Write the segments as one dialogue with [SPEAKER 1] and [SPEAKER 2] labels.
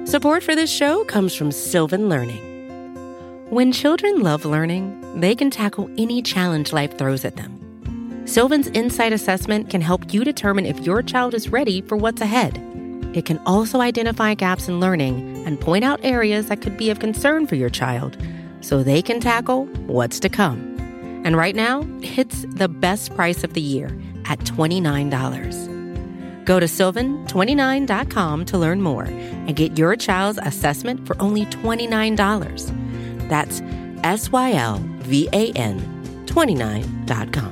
[SPEAKER 1] Support for this show comes from Sylvan Learning. When children love learning, they can tackle any challenge life throws at them. Sylvan's Insight Assessment can help you determine if your child is ready for what's ahead. It can also identify gaps in learning and point out areas that could be of concern for your child so they can tackle what's to come. And right now, it's the best price of the year at $29. Go to sylvan29.com to learn more and get your child's assessment for only $29. That's SYLVAN 29.com.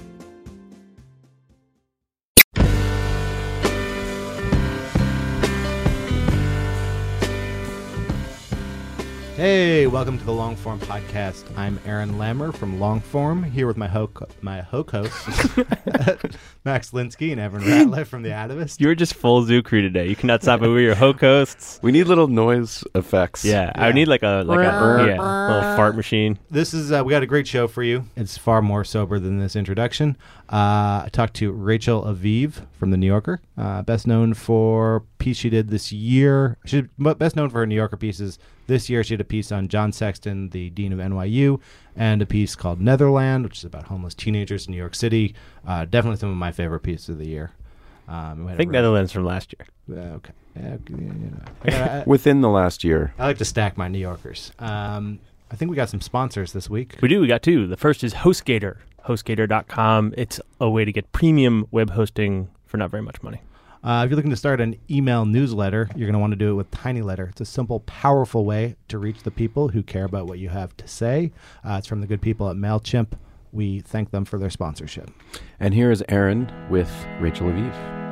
[SPEAKER 2] Hey, welcome to the Longform Podcast. I'm Aaron Lammer from Longform, here with my host, Max Linsky and Evan Ratliff from The Atavist.
[SPEAKER 3] You're just full zoo crew today. You cannot stop it. We're your hosts.
[SPEAKER 4] We need little noise effects.
[SPEAKER 3] Yeah, I would need like a little fart machine.
[SPEAKER 2] This is we got a great show for you. It's far more sober than this introduction. I talked to Rachel Aviv from The New Yorker, best known for a piece she did this year. She's best known for her New Yorker pieces. This year she had a piece on John Sexton, the dean of NYU, and a piece called Netherland, which is about homeless teenagers in New York City. Definitely some of my favorite pieces of the year.
[SPEAKER 3] I think Netherlands from last year.
[SPEAKER 2] Okay.
[SPEAKER 4] Within the last year.
[SPEAKER 2] I like to stack my New Yorkers. I think we got some sponsors this week.
[SPEAKER 3] We do. We got two. The first is HostGator. HostGator.com. It's a way to get premium web hosting for not very much money.
[SPEAKER 2] If you're looking to start an email newsletter, you're going to want to do it with TinyLetter. It's a simple, powerful way to reach the people who care about what you have to say. It's from the good people at MailChimp. We thank them for their sponsorship.
[SPEAKER 4] And here is Aaron with Rachel Aviv.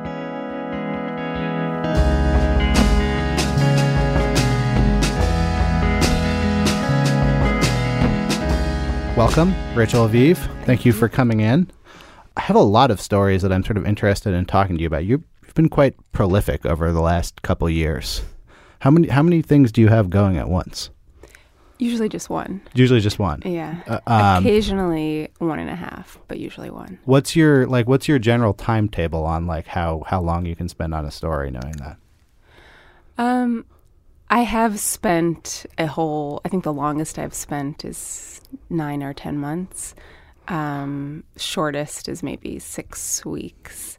[SPEAKER 5] Welcome, Rachel Aviv. Thank you for coming in. I have a lot of stories that I'm sort of interested in talking to you about. You've been quite prolific over the last couple years. How many things do you have going at once?
[SPEAKER 6] Usually just one.
[SPEAKER 5] Usually just one.
[SPEAKER 6] Yeah. Occasionally 1.5, but usually one.
[SPEAKER 5] What's your general timetable on like how long you can spend on a story, knowing that?
[SPEAKER 6] I have spent I think the longest I've spent is 9 or 10 months. Shortest is maybe 6 weeks.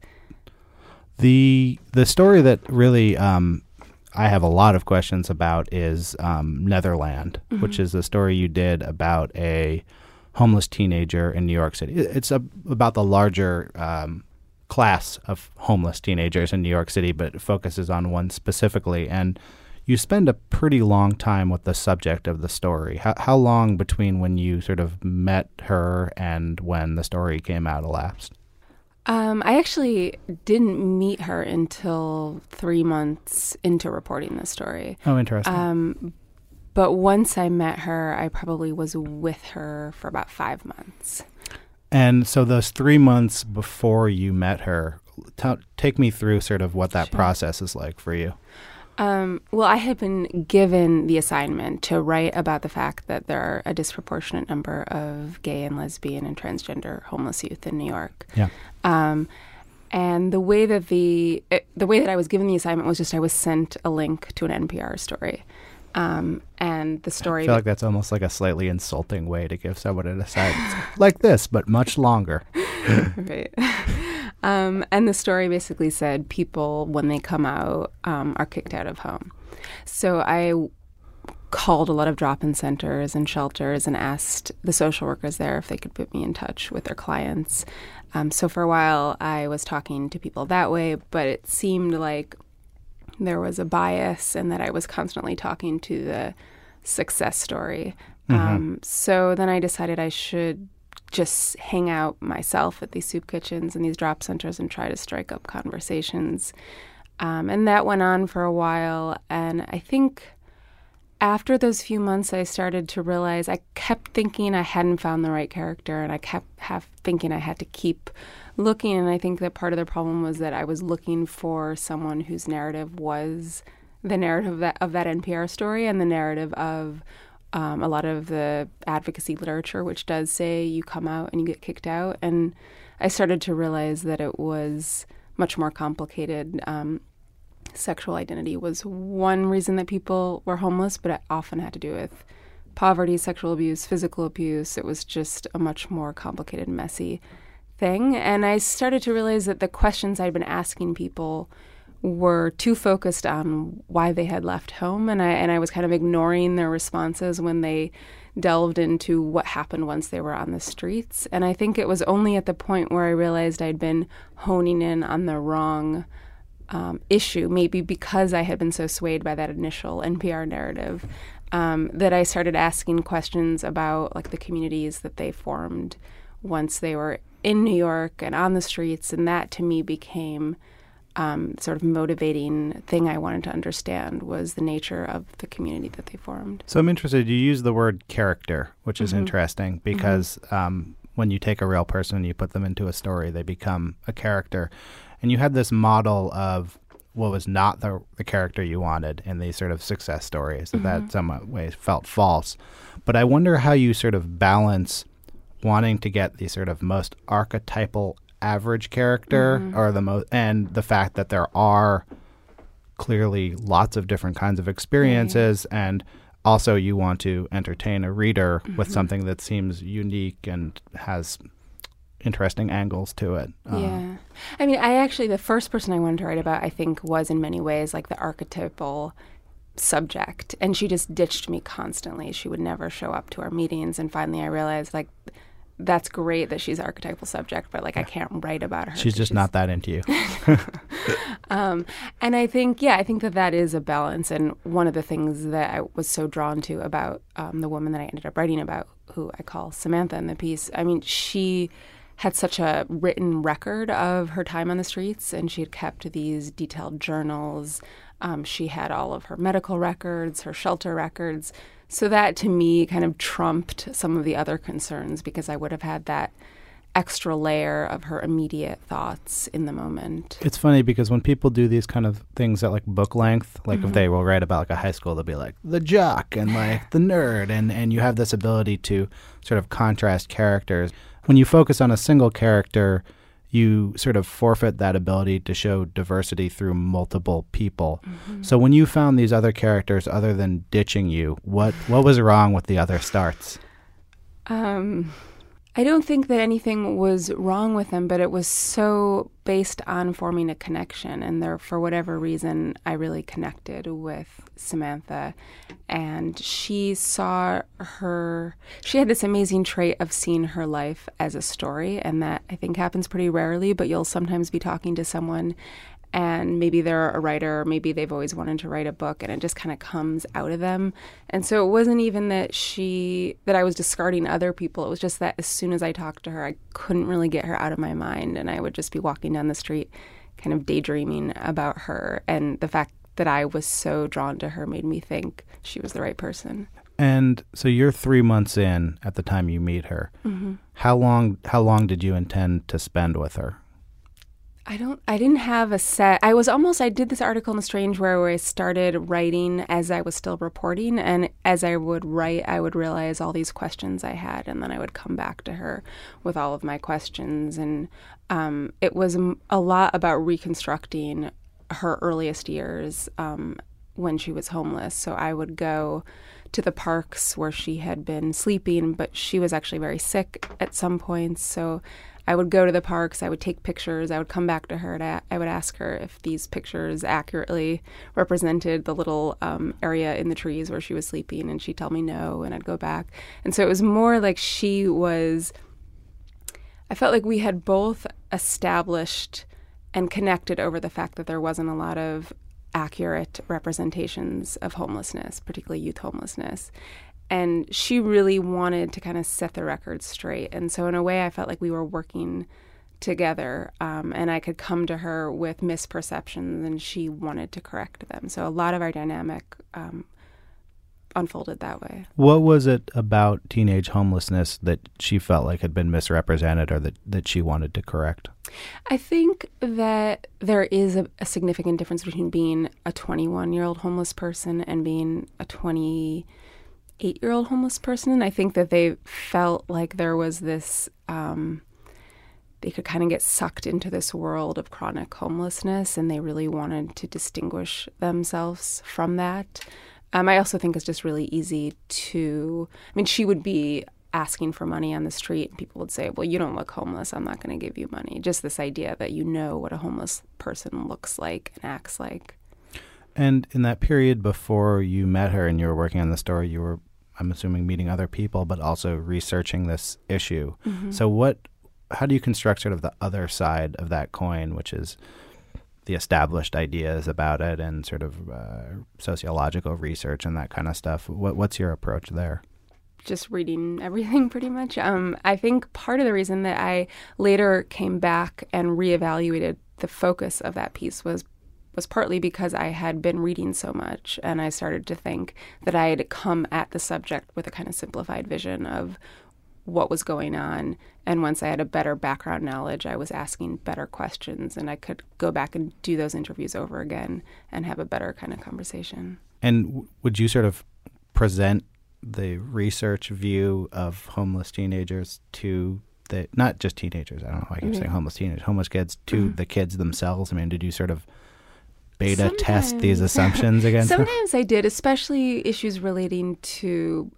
[SPEAKER 5] The story that really I have a lot of questions about is Netherland, which is a story you did about a homeless teenager in New York City. It's about the larger class of homeless teenagers in New York City, but it focuses on one specifically. And you spend a pretty long time with the subject of the story. How long between when you sort of met her and when the story came out elapsed?
[SPEAKER 6] I actually didn't meet her until 3 months into reporting the story.
[SPEAKER 5] Oh, interesting.
[SPEAKER 6] But once I met her, I probably was with her for about 5 months.
[SPEAKER 5] And so those 3 months before you met her, take me through sort of what that process is like for you.
[SPEAKER 6] Well, I had been given the assignment to write about the fact that there are a disproportionate number of gay and lesbian and transgender homeless youth in New York.
[SPEAKER 5] Yeah.
[SPEAKER 6] And the way that I was given the assignment was just I was sent a link to an NPR story. And the story...
[SPEAKER 5] I feel like that's almost like a slightly insulting way to give someone an assignment. Like this, but much longer.
[SPEAKER 6] Right. And the story basically said people, when they come out, are kicked out of home. So I called a lot of drop-in centers and shelters and asked the social workers there if they could put me in touch with their clients. So for a while, I was talking to people that way, but it seemed like there was a bias and that I was constantly talking to the success story. So then I decided I should just hang out myself at these soup kitchens and these drop centers and try to strike up conversations. And that went on for a while. And I think after those few months, I started to realize I kept thinking I hadn't found the right character, and I kept thinking I had to keep looking. And I think that part of the problem was that I was looking for someone whose narrative was the narrative of that NPR story and the narrative of a lot of the advocacy literature, which does say you come out and you get kicked out. And I started to realize that it was much more complicated. sexual identity was one reason that people were homeless, but it often had to do with poverty, sexual abuse, physical abuse. It was just a much more complicated, messy thing. And I started to realize that the questions I'd been asking people were too focused on why they had left home, and I was kind of ignoring their responses when they delved into what happened once they were on the streets. And I think it was only at the point where I realized I'd been honing in on the wrong issue, maybe because I had been so swayed by that initial NPR narrative, that I started asking questions about like the communities that they formed once they were in New York and on the streets, and that to me became sort of motivating thing I wanted to understand was the nature of the community that they formed.
[SPEAKER 5] So I'm interested, you use the word character, which is interesting because when you take a real person and you put them into a story, they become a character. And you had this model of what was not the character you wanted in these sort of success stories, that in some ways felt false. But I wonder how you sort of balance wanting to get the sort of most archetypal average character or and the fact that there are clearly lots of different kinds of experiences, and also you want to entertain a reader with something that seems unique and has interesting angles to it.
[SPEAKER 6] Yeah. I mean, the first person I wanted to write about, I think, was in many ways like the archetypal subject, and she just ditched me constantly. She would never show up to our meetings, and finally I realized, like, that's great that she's archetypal subject, but like I can't write about her.
[SPEAKER 5] She's just not that into you.
[SPEAKER 6] And I think that is a balance. And one of the things that I was so drawn to about the woman that I ended up writing about, who I call Samantha in the piece, I mean, she had such a written record of her time on the streets, and she had kept these detailed journals. She had all of her medical records, her shelter records. So that, to me, kind of trumped some of the other concerns because I would have had that extra layer of her immediate thoughts in the moment.
[SPEAKER 5] It's funny because when people do these kind of things at like book length, like if they will write about like a high school, they'll be like the jock and like the nerd, and you have this ability to sort of contrast characters. When you focus on a single character, you sort of forfeit that ability to show diversity through multiple people. So when you found these other characters other than ditching you, what was wrong with the other starts?
[SPEAKER 6] I don't think that anything was wrong with them, but it was so based on forming a connection. And there, for whatever reason, I really connected with Samantha. And she had this amazing trait of seeing her life as a story. And that, I think, happens pretty rarely, but you'll sometimes be talking to someone and maybe they're a writer, or maybe they've always wanted to write a book, and it just kind of comes out of them. And so it wasn't even that I was discarding other people. It was just that as soon as I talked to her, I couldn't really get her out of my mind, and I would just be walking down the street kind of daydreaming about her. And the fact that I was so drawn to her made me think she was the right person.
[SPEAKER 5] And so you're 3 months in at the time you meet her. How long did you intend to spend with her?
[SPEAKER 6] I didn't have a set. I did this article in The Strange where I started writing as I was still reporting, and as I would write, I would realize all these questions I had, and then I would come back to her with all of my questions. And it was a lot about reconstructing her earliest years when she was homeless. So I would go to the parks where she had been sleeping, but she was actually very sick at some points. So I would go to the parks, I would take pictures, I would come back to her, and I would ask her if these pictures accurately represented the little area in the trees where she was sleeping, and she'd tell me no, and I'd go back. And so it was more like I felt like we had both established and connected over the fact that there wasn't a lot of accurate representations of homelessness, particularly youth homelessness. And she really wanted to kind of set the record straight. And so in a way, I felt like we were working together, and I could come to her with misperceptions, and she wanted to correct them. So a lot of our dynamic unfolded that way.
[SPEAKER 5] What was it about teenage homelessness that she felt like had been misrepresented, or that she wanted to correct?
[SPEAKER 6] I think that there is a significant difference between being a 21-year-old homeless person and being a 28-year-old homeless person. And I think that they felt like there was this they could kind of get sucked into this world of chronic homelessness, and they really wanted to distinguish themselves from that. I also think it's just really easy to, I mean, she would be asking for money on the street, and people would say, well, you don't look homeless, I'm not going to give you money. Just this idea that you know what a homeless person looks like and acts like.
[SPEAKER 5] And in that period before you met her and you were working on the story, you were, I'm assuming, meeting other people, but also researching this issue.
[SPEAKER 6] Mm-hmm.
[SPEAKER 5] So how do you construct sort of the other side of that coin, which is the established ideas about it and sort of sociological research and that kind of stuff? What's your approach there?
[SPEAKER 6] Just reading everything pretty much. I think part of the reason that I later came back and reevaluated the focus of that piece was partly because I had been reading so much, and I started to think that I had come at the subject with a kind of simplified vision of what was going on. And once I had a better background knowledge, I was asking better questions, and I could go back and do those interviews over again and have a better kind of conversation.
[SPEAKER 5] And would you sort of present the research view of homeless teenagers to not just teenagers, I don't know why I keep saying homeless teenagers, homeless kids, to the kids themselves? I mean, did you sort of beta test these assumptions against them?
[SPEAKER 6] Sometimes I did, especially issues relating to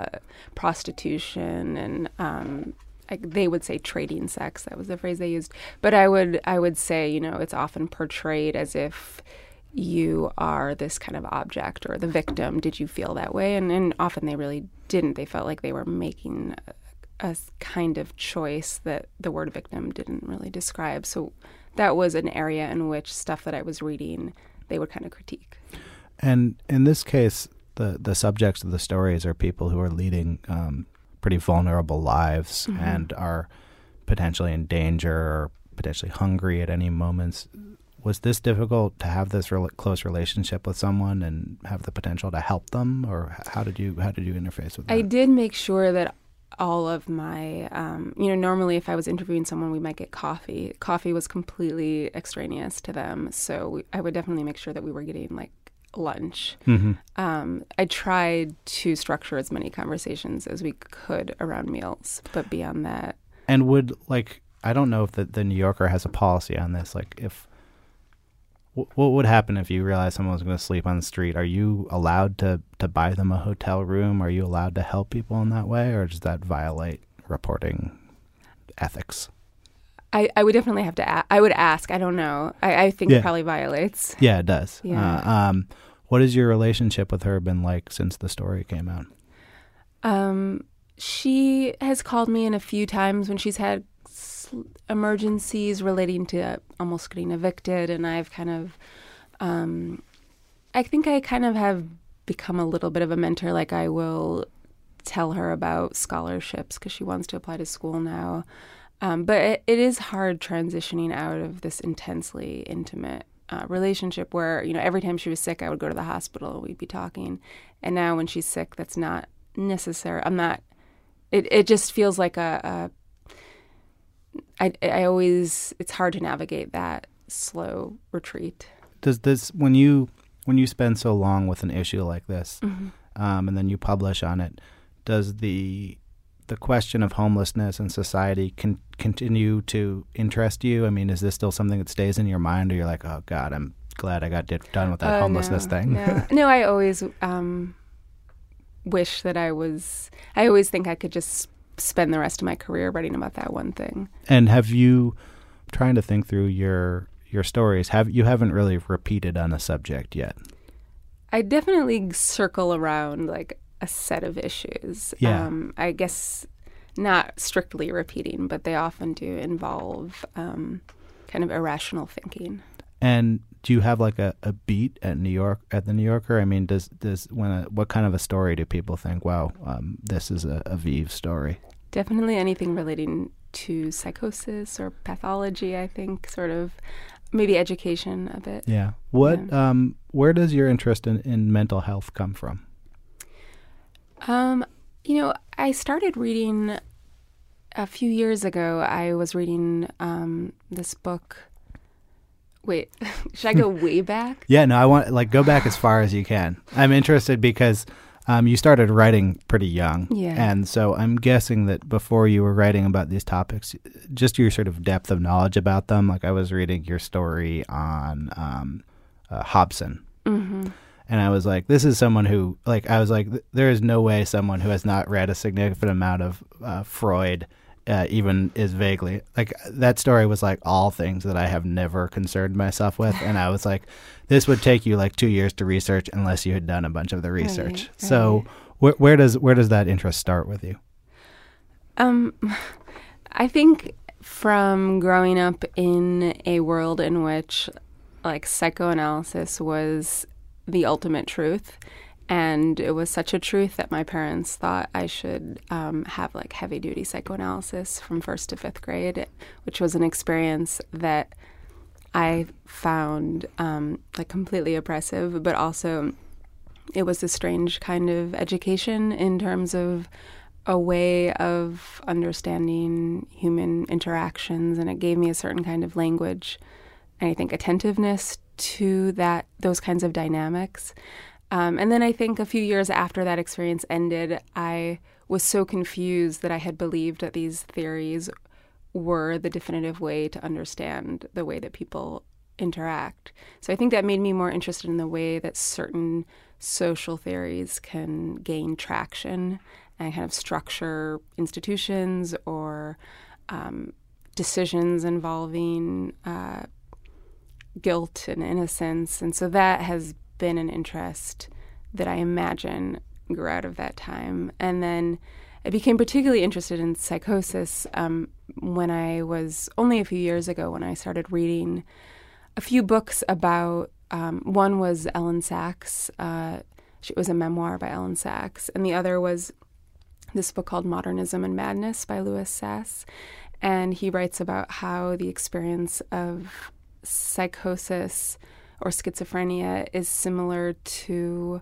[SPEAKER 6] prostitution and they would say trading sex. That was the phrase they used. But I would say, it's often portrayed as if you are this kind of object or the victim. Did you feel that way? And often they really didn't. They felt like they were making a kind of choice that the word victim didn't really describe. So that was an area in which stuff that I was reading, they would kind of critique.
[SPEAKER 5] And in this case, the subjects of the stories are people who are leading pretty vulnerable lives and are potentially in danger or potentially hungry at any moments. Was this difficult to have this close relationship with someone and have the potential to help them, or how did you interface with that?
[SPEAKER 6] I did make sure that all of my, normally if I was interviewing someone, we might get coffee. Coffee was completely extraneous to them. So I would definitely make sure that we were getting like lunch. I tried to structure as many conversations as we could around meals, but beyond that.
[SPEAKER 5] And I don't know if the New Yorker has a policy on this. What would happen if you realize someone was going to sleep on the street? Are you allowed to buy them a hotel room? Are you allowed to help people in that way, or does that violate reporting ethics?
[SPEAKER 6] I would definitely have to I would ask. I don't know. I think it probably violates.
[SPEAKER 5] Yeah, it does.
[SPEAKER 6] Yeah.
[SPEAKER 5] What has your relationship with her been like since the story came out?
[SPEAKER 6] She has called me in a few times when she's had emergencies relating to almost getting evicted, and I've kind of I think I kind of have become a little bit of a mentor. Like, I will tell her about scholarships because she wants to apply to school now, but it is hard transitioning out of this intensely intimate relationship where, every time she was sick I would go to the hospital, we'd be talking, and now when she's sick that's not necessary. It just feels like it's hard to navigate that slow retreat.
[SPEAKER 5] Does this, when you spend so long with an issue like this, and then you publish on it, does the question of homelessness in society continue to interest you? I mean, is this still something that stays in your mind, or you're like, oh God, I'm glad I got done with that homelessness thing?
[SPEAKER 6] No, I always wish that I always think I could just spend the rest of my career writing about that one thing. And
[SPEAKER 5] have you, trying to think through your stories, you haven't really repeated on a subject yet?
[SPEAKER 6] I definitely circle around like a set of issues.
[SPEAKER 5] Yeah.
[SPEAKER 6] I guess not strictly repeating, but they often do involve kind of irrational thinking.
[SPEAKER 5] And do you have like a beat at the New Yorker? I mean, what kind of a story do people think, wow, this is a Aviv story?
[SPEAKER 6] Definitely anything relating to psychosis or pathology, I think, sort of maybe education a bit.
[SPEAKER 5] Yeah. Where does your interest in mental health come from?
[SPEAKER 6] I started reading a few years ago. I was reading this book. Wait, should I go way back?
[SPEAKER 5] Yeah, no, I want go back as far as you can. I'm interested because You started writing pretty young.
[SPEAKER 6] Yeah.
[SPEAKER 5] And so I'm guessing that before you were writing about these topics, just your sort of depth of knowledge about them, like I was reading your story on Hobson.
[SPEAKER 6] Mm-hmm.
[SPEAKER 5] And I was like, this is someone who, like, I was like, there is no way someone who has not read a significant amount of Freud even is vaguely, like, that story was like all things that I have never concerned myself with. And I was like, this would take you like 2 years to research unless you had done a bunch of the research.
[SPEAKER 6] Right.
[SPEAKER 5] So where does that interest start with you?
[SPEAKER 6] I think from growing up in a world in which like psychoanalysis was the ultimate truth, and it was such a truth that my parents thought I should have like heavy duty psychoanalysis from 1st to 5th grade, which was an experience that I found like completely oppressive, but also it was a strange kind of education in terms of a way of understanding human interactions, and it gave me a certain kind of language and I think attentiveness to those kinds of dynamics. And then I think a few years after that experience ended, I was so confused that I had believed that these theories were the definitive way to understand the way that people interact. So I think that made me more interested in the way that certain social theories can gain traction and kind of structure institutions or decisions involving guilt and innocence. And so that has been an interest that I imagine grew out of that time. And then I became particularly interested in psychosis when I was only a few years ago when I started reading a few books about, one was Ellen Sachs. It was a memoir by Ellen Sachs. And the other was this book called Modernism and Madness by Louis Sass. And he writes about how the experience of psychosis or schizophrenia is similar to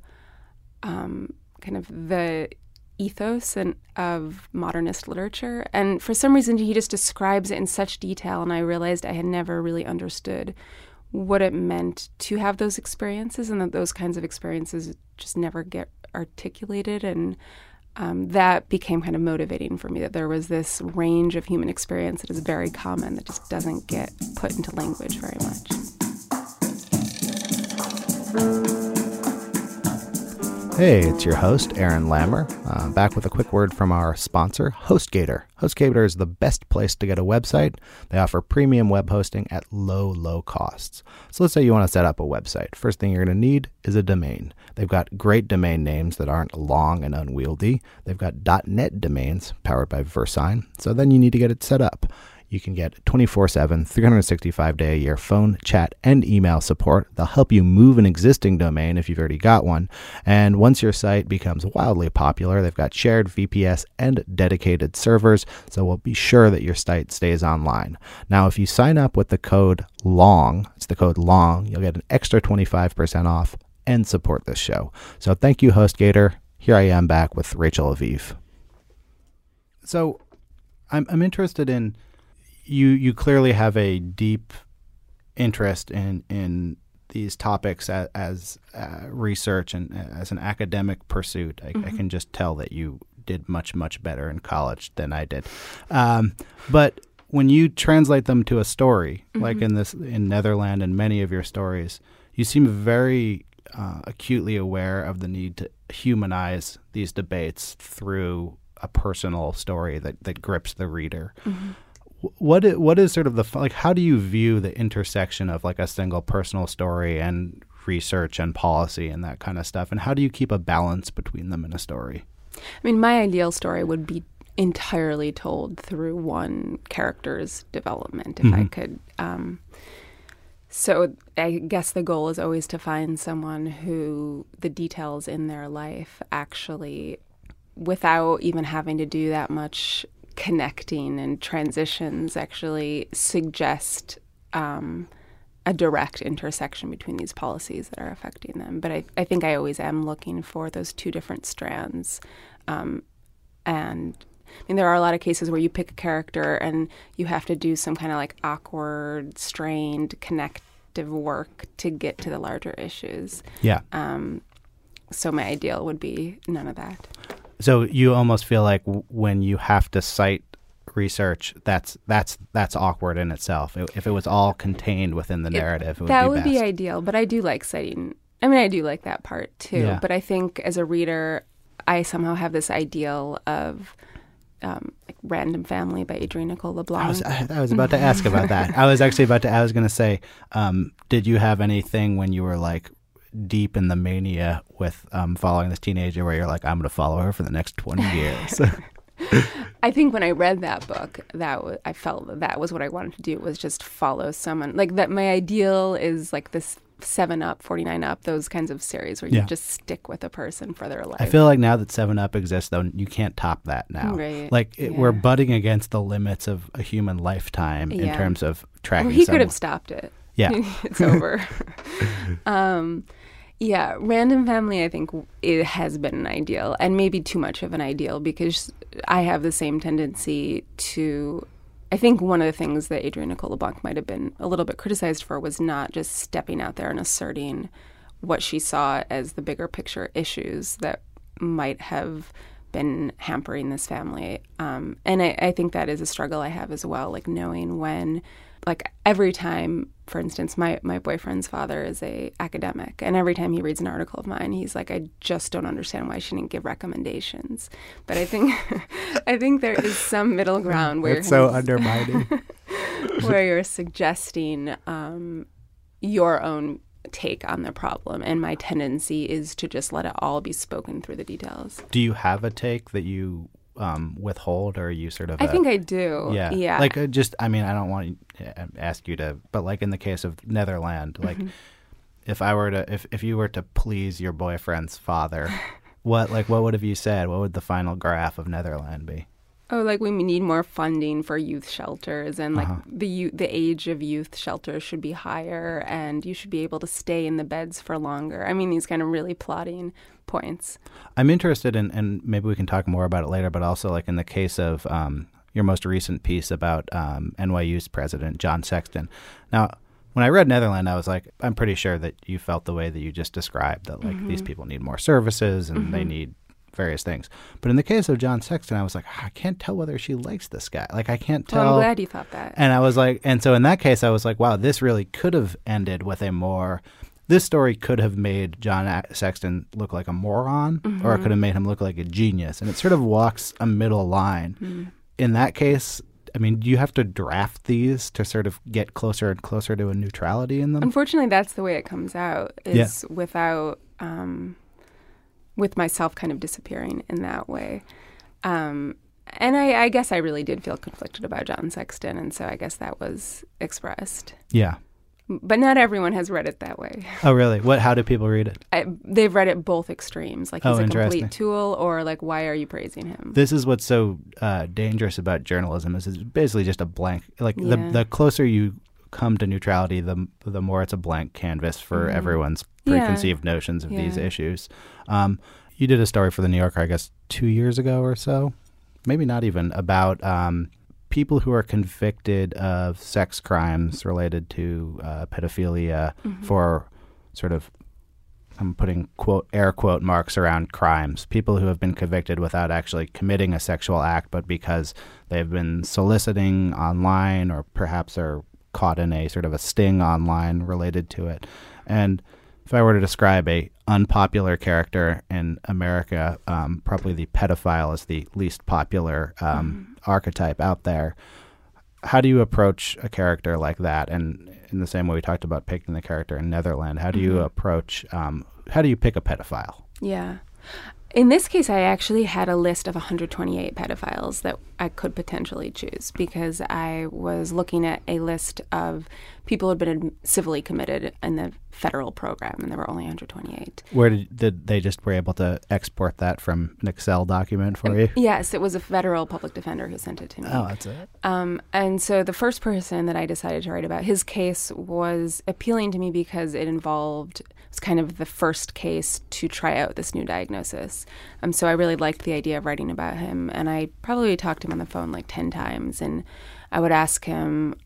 [SPEAKER 6] kind of the ethos of modernist literature. And for some reason, he just describes it in such detail, and I realized I had never really understood what it meant to have those experiences, and that those kinds of experiences just never get articulated. And that became kind of motivating for me, that there was this range of human experience that is very common that just doesn't get put into language very much.
[SPEAKER 5] Hey, it's your host, Aaron Lammer, back with a quick word from our sponsor, HostGator. HostGator is the best place to get a website. They offer premium web hosting at low costs. So let's say you want to set up a website. First thing you're going to need is a domain. They've got great domain names that aren't long and unwieldy. They've got .net domains powered by Versign. So then you need to get it set up. You can get 24/7, 365-day-a-year phone, chat, and email support. They'll help you move an existing domain if you've already got one. And once your site becomes wildly popular, they've got shared VPS and dedicated servers, so we'll be sure that your site stays online. Now, if you sign up with the code LONG, it's the code LONG, you'll get an extra 25% off and support this show. So thank you, HostGator. Here I am back with Rachel Aviv. So I'm interested in... You clearly have a deep interest in these topics as research and as an academic pursuit. I can just tell that you did much better in college than I did. But when you translate them to a story, like in Netherland and many of your stories, you seem very acutely aware of the need to humanize these debates through a personal story that grips the reader. What is sort of how do you view the intersection of like a single personal story and research and policy and that kind of stuff? And how do you keep a balance between them in a story?
[SPEAKER 6] I mean, my ideal story would be entirely told through one character's development, if I could. So I guess the goal is always to find someone who the details in their life actually, without even having to do that much connecting and transitions, actually suggest a direct intersection between these policies that are affecting them. But I think I always am looking for those two different strands. And I mean, there are a lot of cases where you pick a character and you have to do some kind of like awkward, strained, connective work to get to the larger issues.
[SPEAKER 5] Yeah.
[SPEAKER 6] So my ideal would be none of that.
[SPEAKER 5] So you almost feel like when you have to cite research, that's awkward in itself. If it was all contained within the narrative, it would
[SPEAKER 6] that
[SPEAKER 5] be
[SPEAKER 6] would
[SPEAKER 5] best.
[SPEAKER 6] be ideal. But I do like citing. I mean, I do like that part too.
[SPEAKER 5] Yeah.
[SPEAKER 6] But I think as a reader, I somehow have this ideal of like Random Family by Adrienne Nicole LeBlanc.
[SPEAKER 5] I was about to ask about that. I was going to say, did you have anything when you were like deep in the mania with following this teenager where you're like, I'm going to follow her for the next 20 years?
[SPEAKER 6] I think when I read that book, I felt that was what I wanted to do, was just follow someone. Like that, my ideal is like this 7 Up, 49 Up, those kinds of series where you just stick with a person for their life.
[SPEAKER 5] I feel like now that 7 Up exists, though, you can't top that now.
[SPEAKER 6] Right.
[SPEAKER 5] Like we're butting against the limits of a human lifetime in terms of tracking.
[SPEAKER 6] Well, he
[SPEAKER 5] someone.
[SPEAKER 6] could have stopped it.
[SPEAKER 5] Yeah.
[SPEAKER 6] It's over. Yeah, Random Family, I think it has been an ideal, and maybe too much of an ideal, because I have the same tendency to. I think one of the things that Adrienne Nicole LeBlanc might have been a little bit criticized for was not just stepping out there and asserting what she saw as the bigger picture issues that might have been hampering this family. And I think that is a struggle I have as well, like knowing when, like every time, for instance, my boyfriend's father is a academic, and every time he reads an article of mine, he's like, I just don't understand why she didn't give recommendations. But I think I think there is some middle ground where
[SPEAKER 5] it's so undermining.
[SPEAKER 6] where you're suggesting your own take on the problem, and my tendency is to just let it all be spoken through the details.
[SPEAKER 5] Do you have a take that you withhold, or are you sort of
[SPEAKER 6] I think I do. Yeah.
[SPEAKER 5] Like I don't want to ask you to, but like in the case of Netherland, like if you were to please your boyfriend's father, what would have you said? What would the final graph of Netherland be?
[SPEAKER 6] Oh, like we need more funding for youth shelters, and like the age of youth shelters should be higher, and you should be able to stay in the beds for longer. I mean, these kind of really plotting points.
[SPEAKER 5] I'm interested in, and maybe we can talk more about it later, but also like in the case of your most recent piece about NYU's president, John Sexton. Now, when I read Netherland, I was like, I'm pretty sure that you felt the way that you just described, that like these people need more services and they need various things. But in the case of John Sexton, I was like, I can't tell whether she likes this guy. Like, I can't tell.
[SPEAKER 6] Well, I'm glad you thought that.
[SPEAKER 5] And I was like, and so in that case, I was like, wow, this really could have ended with this story could have made John Sexton look like a moron, or it could have made him look like a genius. And it sort of walks a middle line. In that case, I mean, do you have to draft these to sort of get closer and closer to a neutrality in them?
[SPEAKER 6] Unfortunately, that's the way it comes out, is without, with myself kind of disappearing in that way. And I guess I really did feel conflicted about John Sexton, and so I guess that was expressed.
[SPEAKER 5] Yeah.
[SPEAKER 6] But not everyone has read it that way.
[SPEAKER 5] Oh, really? How do people read it?
[SPEAKER 6] They've read it both extremes, like he's a
[SPEAKER 5] interesting.
[SPEAKER 6] complete tool, or like, why are you praising him?
[SPEAKER 5] This is what's so dangerous about journalism, is it's basically just a blank. Like the closer you come to neutrality, the more it's a blank canvas for everyone's preconceived notions of these issues. You did a story for the New Yorker, I guess, 2 years ago or so, maybe not even, about people who are convicted of sex crimes related to pedophilia for sort of, I'm putting air quote marks around crimes, people who have been convicted without actually committing a sexual act, but because they've been soliciting online, or perhaps are caught in a sort of a sting online related to it. And if I were to describe a unpopular character in America, probably the pedophile is the least popular archetype out there. How do you approach a character like that? And in the same way we talked about picking the character in Netherland, how do you approach, how do you pick a pedophile?
[SPEAKER 6] Yeah. In this case, I actually had a list of 128 pedophiles that I could potentially choose, because I was looking at a list of people who had been civilly committed in the federal program, and there were only 128.
[SPEAKER 5] Where did they just were able to export that from an Excel document for you?
[SPEAKER 6] Yes, it was a federal public defender who sent it to me.
[SPEAKER 5] Oh, that's it.
[SPEAKER 6] And so the first person that I decided to write about, his case was appealing to me because it involved, it was kind of the first case to try out this new diagnosis. So I really liked the idea of writing about him, and I probably talked to him on the phone like 10 times, and I would ask him,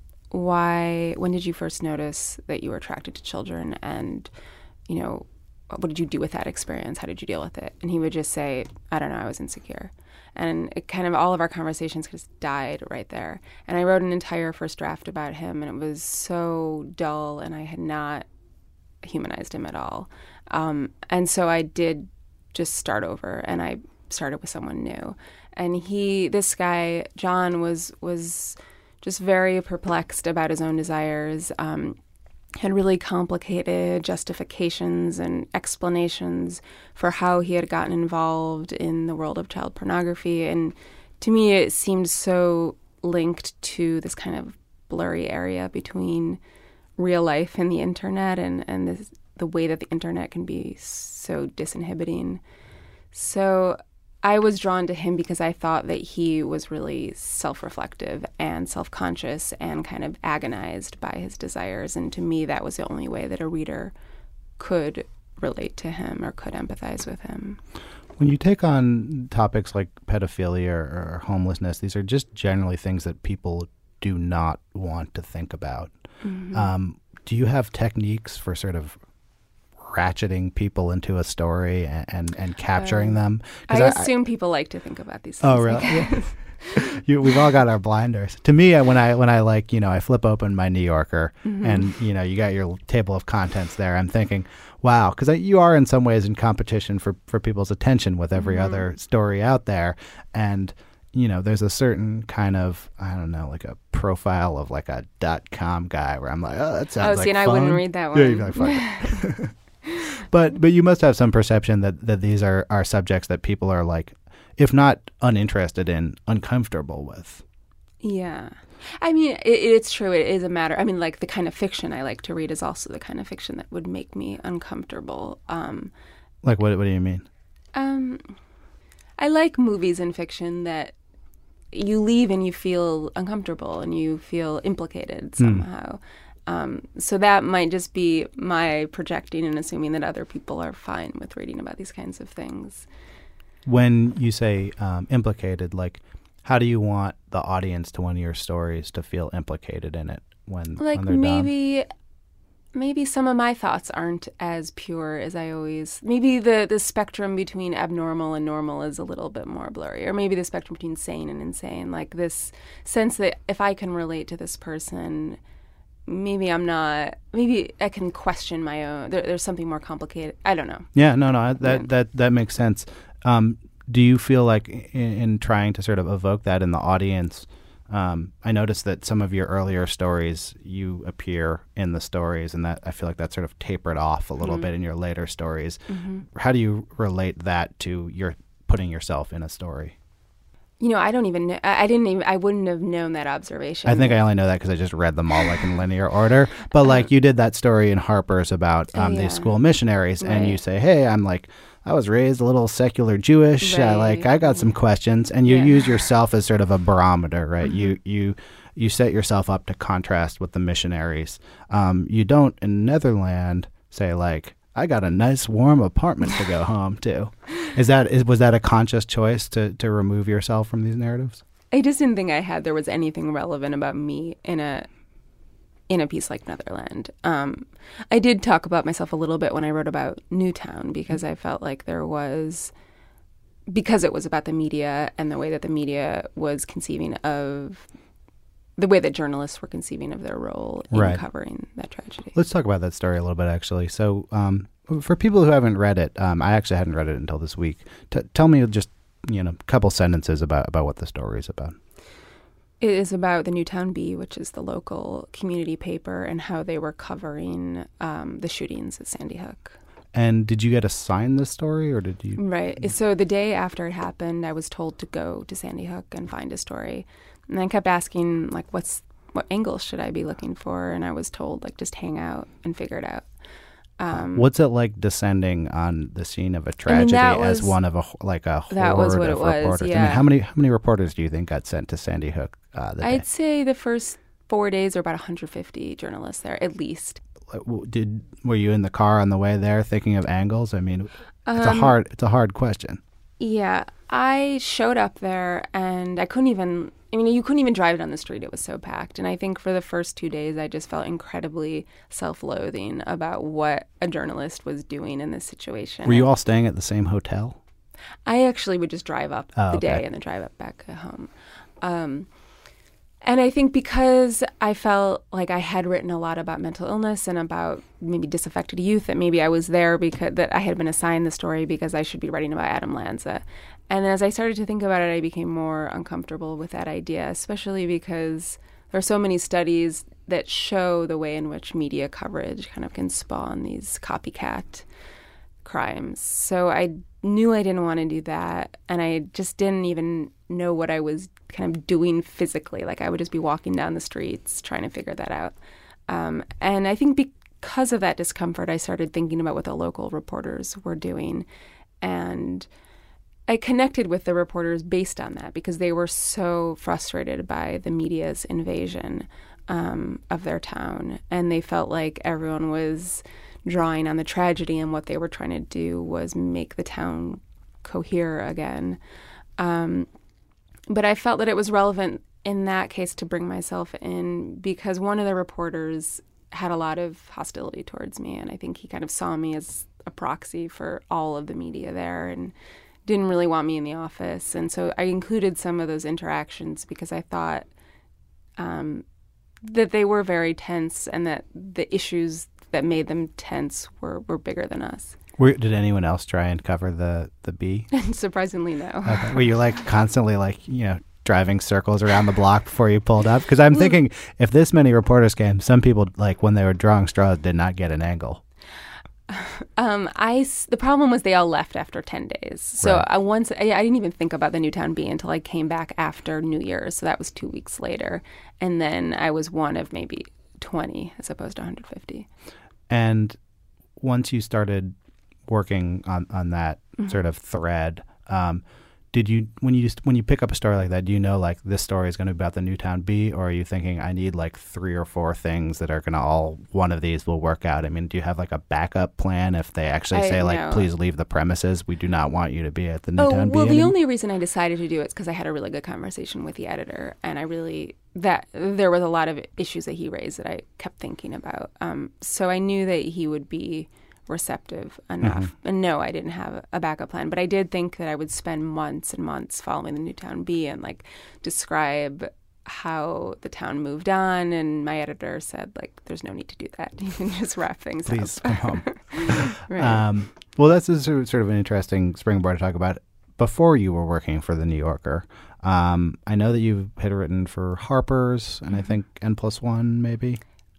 [SPEAKER 6] when did you first notice that you were attracted to children, and, what did you do with that experience? How did you deal with it? And he would just say, I don't know, I was insecure. And it kind of, all of our conversations just died right there. And I wrote an entire first draft about him, and it was so dull, and I had not humanized him at all. And so I did just start over, and I started with someone new. And this guy, John, was just very perplexed about his own desires, had really complicated justifications and explanations for how he had gotten involved in the world of child pornography. And to me, it seemed so linked to this kind of blurry area between real life and the internet, and the way that the internet can be so disinhibiting. So I was drawn to him because I thought that he was really self-reflective and self-conscious and kind of agonized by his desires. And to me, that was the only way that a reader could relate to him or could empathize with him.
[SPEAKER 5] When you take on topics like pedophilia or homelessness, these are just generally things that people do not want to think about. Mm-hmm. Do you have techniques for sort of ratcheting people into a story and capturing them?
[SPEAKER 6] I assume people like to think about these things.
[SPEAKER 5] Oh, really? Yeah. We've all got our blinders. To me, when I I flip open my New Yorker, mm-hmm. and you got your table of contents there, I'm thinking, wow, because you are in some ways in competition for people's attention with every mm-hmm. other story out there, and there's a certain kind of, I don't know, like a profile of like a .com guy where I'm like, oh, that sounds like fun.
[SPEAKER 6] I wouldn't read that one.
[SPEAKER 5] Yeah, you'd be like, fuck it. But you must have some perception that these are subjects that people are like, if not uninterested in, uncomfortable with.
[SPEAKER 6] Yeah. I mean, it's true. It is a matter. I mean, like the kind of fiction I like to read is also the kind of fiction that would make me uncomfortable.
[SPEAKER 5] Like what do you mean?
[SPEAKER 6] I like movies and fiction that you leave and you feel uncomfortable and you feel implicated somehow. So that might just be my projecting and assuming that other people are fine with reading about these kinds of things.
[SPEAKER 5] When you say implicated, like how do you want the audience to one of your stories to feel implicated in it when they're done? Maybe some of my thoughts aren't as pure as maybe the spectrum between abnormal and normal is a little bit more blurry, or maybe the spectrum between sane and insane, like this sense that if I can relate to this person, maybe I can question my own. There's something more complicated. I don't know. Yeah, no, that makes sense. Do you feel like in trying to sort of evoke that in the audience, I noticed that some of your earlier stories, you appear in the stories, and that I feel like that sort of tapered off a little bit in your later stories. Mm-hmm. How do you relate that to your putting yourself in a story?
[SPEAKER 6] I don't even know. I wouldn't have known that observation.
[SPEAKER 5] I think I only know that because I just read them all like in linear order. But like you did that story in Harper's about these school missionaries, right. And you say, hey, I was raised a little secular Jewish.
[SPEAKER 6] Right.
[SPEAKER 5] I got some questions, and you use yourself as sort of a barometer, right? Mm-hmm. You set yourself up to contrast with the missionaries. You don't in Netherlands say like, I got a nice warm apartment to go home to. Was that a conscious choice to remove yourself from these narratives?
[SPEAKER 6] I just didn't think there was anything relevant about me in a piece like Netherland. I did talk about myself a little bit when I wrote about Newtown because I felt like because it was about the media and the way that the media was conceiving of the way that journalists were conceiving of their role in covering that tragedy.
[SPEAKER 5] Let's talk about that story a little bit, actually. So for people who haven't read it, I actually hadn't read it until this week. Tell me just a couple sentences about what the story is about.
[SPEAKER 6] It is about the Newtown Bee, which is the local community paper, and how they were covering the shootings at Sandy Hook.
[SPEAKER 5] And did you get assigned this story, or did you?
[SPEAKER 6] Right. So the day after it happened, I was told to go to Sandy Hook and find a story. And I kept asking, like, what angles should I be looking for? And I was told, like, just hang out and figure it out.
[SPEAKER 5] What's it like descending on the scene of a tragedy as one of a horde
[SPEAKER 6] that was what
[SPEAKER 5] of
[SPEAKER 6] it was,
[SPEAKER 5] reporters?
[SPEAKER 6] Yeah.
[SPEAKER 5] I mean, how many reporters do you think got sent to Sandy Hook that day?
[SPEAKER 6] I'd say the first 4 days there were about 150 journalists there, at least.
[SPEAKER 5] Were you in the car on the way there thinking of angles? I mean, it's a hard question.
[SPEAKER 6] Yeah, I showed up there and I couldn't even I mean, you couldn't even drive down the street. It was so packed. And I think for the first 2 days, I just felt incredibly self-loathing about what a journalist was doing in this situation.
[SPEAKER 5] Were you all staying at the same hotel?
[SPEAKER 6] I actually would just drive up the day and then drive up back home. And I think because I felt like I had written a lot about mental illness and about maybe disaffected youth, that maybe I was there because that I had been assigned the story because I should be writing about Adam Lanza. And as I started to think about it, I became more uncomfortable with that idea, especially because there are so many studies that show the way in which media coverage kind of can spawn these copycat crimes. So I knew I didn't want to do that, and I just didn't even know what I was kind of doing physically. Like I would just be walking down the streets trying to figure that out. And I think because of that discomfort, I started thinking about what the local reporters were doing. And I connected with the reporters based on that because they were so frustrated by the media's invasion of their town. And they felt like everyone was drawing on the tragedy, and what they were trying to do was make the town cohere again. But I felt that it was relevant in that case to bring myself in because one of the reporters had a lot of hostility towards me, and I think he kind of saw me as a proxy for all of the media there and didn't really want me in the office. And so I included some of those interactions because I thought that they were very tense and that the issues that made them tense were bigger than us.
[SPEAKER 5] Did anyone else try and cover the bee?
[SPEAKER 6] Surprisingly, no.
[SPEAKER 5] Okay. Were you like constantly driving circles around the block before you pulled up? Because I'm thinking if this many reporters came, some people like when they were drawing straws did not get an angle.
[SPEAKER 6] The problem was they all left after 10 days. So
[SPEAKER 5] Right.
[SPEAKER 6] I didn't even think about the Newtown Bee until I came back after New Year's. So that was 2 weeks later. And then I was one of maybe 20 as opposed to 150.
[SPEAKER 5] And once you started working on that sort of thread, did you when you pick up a story like that, do you know like this story is going to be about the Newtown Bee, or are you thinking I need like 3 or 4 things that are going to one of these will work out? I mean, do you have like a backup plan if they actually say like, please leave the premises, we do not want you to be at the Newtown Bee?
[SPEAKER 6] Well, the only reason I decided to do it is because I had a really good conversation with the editor, and that there was a lot of issues that he raised that I kept thinking about. So I knew that he would be receptive enough. Mm-hmm. And no, I didn't have a backup plan, but I did think that I would spend months and months following the Newtown Bee and like describe how the town moved on. And my editor said, like, there's no need to do that. You can just wrap things up.
[SPEAKER 5] Please come home.
[SPEAKER 6] Right.
[SPEAKER 5] Well, that's a sort of an interesting springboard to talk about. Before you were working for the New Yorker, I know that you had written for Harper's and I think N+1 maybe?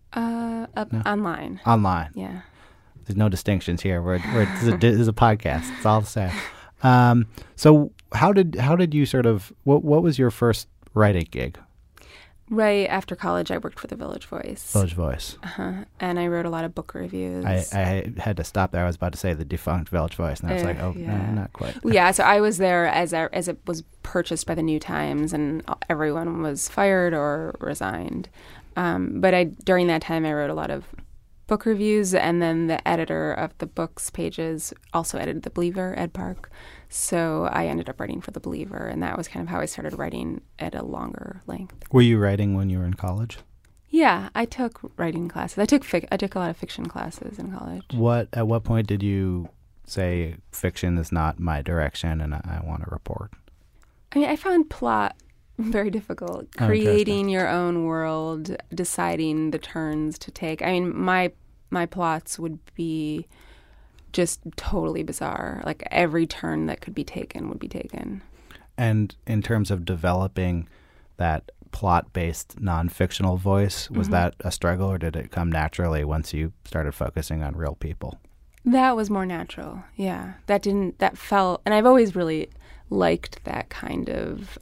[SPEAKER 6] Online.
[SPEAKER 5] Online.
[SPEAKER 6] Yeah.
[SPEAKER 5] There's no distinctions here. This is a podcast. It's all the same. So how did you sort of what was your first writing gig?
[SPEAKER 6] Right after college, I worked for the Village Voice.
[SPEAKER 5] Village Voice.
[SPEAKER 6] And I wrote a lot of book reviews.
[SPEAKER 5] I had to stop there. I was about to say the defunct Village Voice, and I was like, no, not quite.
[SPEAKER 6] Yeah, so I was there as it was purchased by the New Times, and everyone was fired or resigned. But during that time, I wrote a lot of book reviews, and then the editor of the books pages also edited The Believer, Ed Park. So I ended up writing for The Believer, and that was kind of how I started writing at a longer length.
[SPEAKER 5] Were you writing when you were in college?
[SPEAKER 6] Yeah, I took writing classes. I took a lot of fiction classes in college.
[SPEAKER 5] At what point did you say fiction is not my direction and I want to report?
[SPEAKER 6] I mean, I found plot very difficult. Creating your own world, deciding the turns to take. I mean, my plots would be just totally bizarre. Like every turn that could be taken would be taken.
[SPEAKER 5] And in terms of developing that plot-based non-fictional voice, was that a struggle, or did it come naturally once you started focusing on real people?
[SPEAKER 6] That was more natural. Yeah, that felt, and I've always really liked that kind of.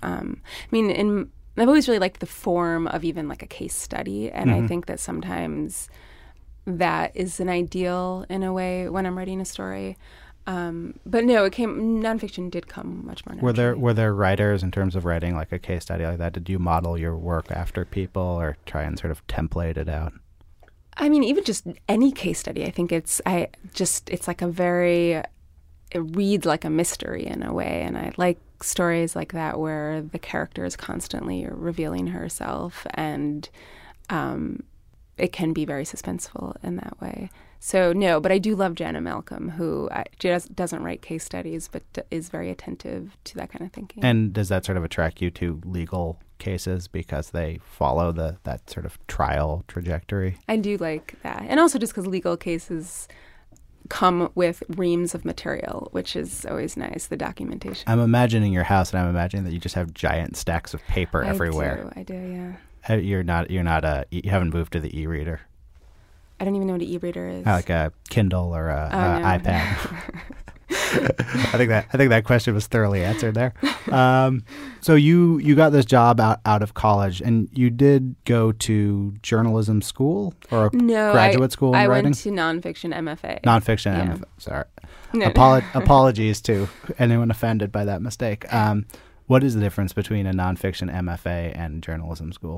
[SPEAKER 6] I've always really liked the form of even like a case study, and I think that sometimes that is an ideal in a way when I'm writing a story. But no, nonfiction did come much more naturally.
[SPEAKER 5] Were there writers in terms of writing like a case study like that? Did you model your work after people or try and sort of template it out? I
[SPEAKER 6] mean, even just any case study, I think it's like a very it reads like a mystery in a way, and I like stories like that where the character is constantly revealing herself, and it can be very suspenseful in that way. So no, but I do love Jana Malcolm, who doesn't write case studies, but is very attentive to that kind of thinking.
[SPEAKER 5] And does that sort of attract you to legal cases because they follow that sort of trial trajectory?
[SPEAKER 6] I do like that, and also just because legal cases come with reams of material, which is always nice, the documentation.
[SPEAKER 5] I'm imagining your house, and I'm imagining that you just have giant stacks of paper everywhere.
[SPEAKER 6] I do, yeah.
[SPEAKER 5] You haven't moved to the e-reader.
[SPEAKER 6] I don't even know what an e-reader is.
[SPEAKER 5] Like a Kindle or a
[SPEAKER 6] no.
[SPEAKER 5] iPad. I think that question was thoroughly answered there. So you got this job out of college, and you did go to journalism school or graduate school in
[SPEAKER 6] I
[SPEAKER 5] writing?
[SPEAKER 6] went to nonfiction MFA.
[SPEAKER 5] Nonfiction
[SPEAKER 6] Yeah.
[SPEAKER 5] MFA. Sorry.
[SPEAKER 6] No.
[SPEAKER 5] Apologies to anyone offended by that mistake. What is the difference between a nonfiction MFA and journalism school?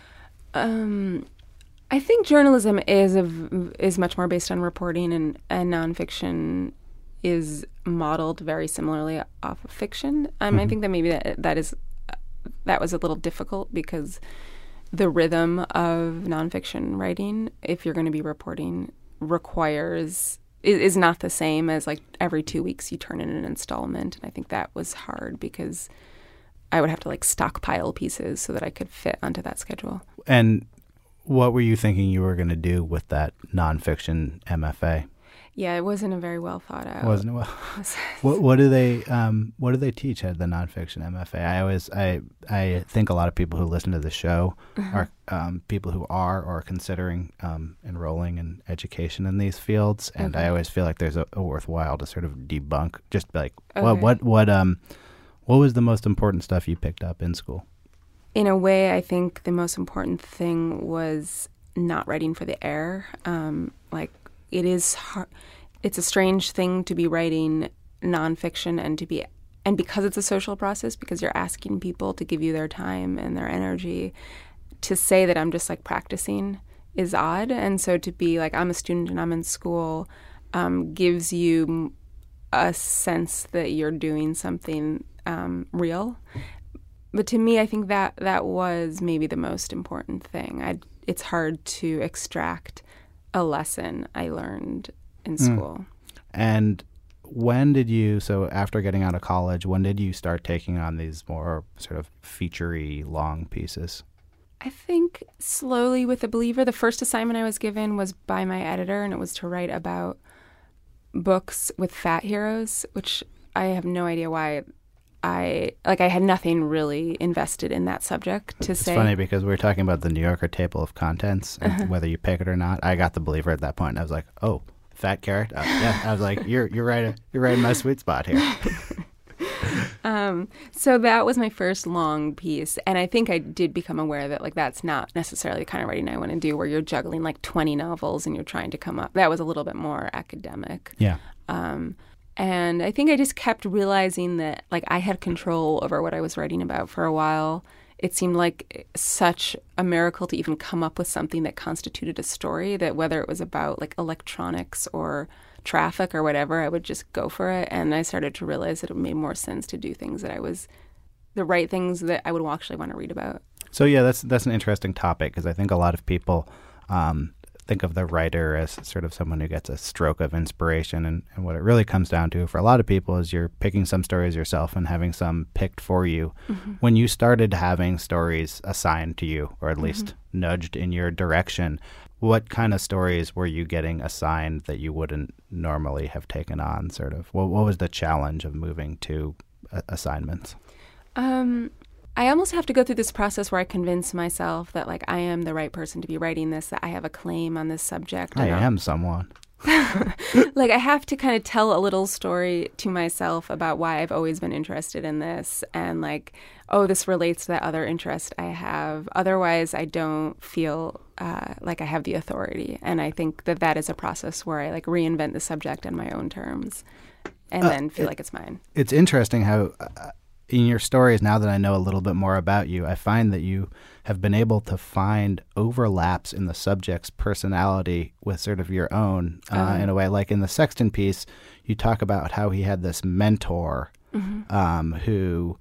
[SPEAKER 6] I think journalism is much more based on reporting, and nonfiction is modeled very similarly off of fiction. I think that maybe that was a little difficult because the rhythm of nonfiction writing, if you're going to be reporting, is not the same as like every 2 weeks you turn in an installment. And I think that was hard because I would have to like stockpile pieces so that I could fit onto that schedule.
[SPEAKER 5] And what were you thinking you were going to do with that nonfiction MFA?
[SPEAKER 6] Yeah, it wasn't a very well thought out.
[SPEAKER 5] Wasn't it well? What do they teach at the nonfiction MFA? I think a lot of people who listen to the show are people who are or considering enrolling in education in these fields, and I always feel like there's a worthwhile to sort of debunk. Just like what was the most important stuff you picked up in school?
[SPEAKER 6] In a way, I think the most important thing was not writing for the air. It is hard. It's a strange thing to be writing nonfiction and because it's a social process, because you're asking people to give you their time and their energy, to say that I'm just like practicing is odd. And so to be like, I'm a student and I'm in school, gives you a sense that you're doing something real. But to me, I think that was maybe the most important thing. It's hard to extract a lesson I learned in school.
[SPEAKER 5] And so after getting out of college, when did you start taking on these more sort of feature-y long pieces?
[SPEAKER 6] I think slowly with The Believer. The first assignment I was given was by my editor, and it was to write about books with fat heroes, which I have no idea why. I had nothing really invested in that subject to say.
[SPEAKER 5] It's funny because we were talking about the New Yorker table of contents and whether you pick it or not. I got The Believer at that point, and I was like, "Oh, fat carrot." Yeah, I was like, "You're right. You're right in my sweet spot here."
[SPEAKER 6] So that was my first long piece, and I think I did become aware that like that's not necessarily the kind of writing I want to do, where you're juggling like 20 novels and you're trying to come up. That was a little bit more academic.
[SPEAKER 5] Yeah.
[SPEAKER 6] And I think I just kept realizing that like I had control over what I was writing about for a while. It seemed like such a miracle to even come up with something that constituted a story, that whether it was about like electronics or traffic or whatever, I would just go for it. And I started to realize that it made more sense to do things that the right things that I would actually want to read about.
[SPEAKER 5] So yeah, that's an interesting topic, because I think a lot of people think of the writer as sort of someone who gets a stroke of inspiration, and what it really comes down to for a lot of people is you're picking some stories yourself and having some picked for you. When you started having stories assigned to you, or at least nudged in your direction, what kind of stories were you getting assigned that you wouldn't normally have taken on? Sort of what was the challenge of moving to assignments?
[SPEAKER 6] I almost have to go through this process where I convince myself that like I am the right person to be writing this, that I have a claim on this subject.
[SPEAKER 5] I am someone.
[SPEAKER 6] Like I have to kind of tell a little story to myself about why I've always been interested in this, and like, oh, this relates to that other interest I have. Otherwise, I don't feel like I have the authority. And I think that is a process where I like reinvent the subject on my own terms and then feel like it's mine.
[SPEAKER 5] It's interesting how in your stories, now that I know a little bit more about you, I find that you have been able to find overlaps in the subject's personality with sort of your own in a way. Like in the Sexton piece, you talk about how he had this mentor who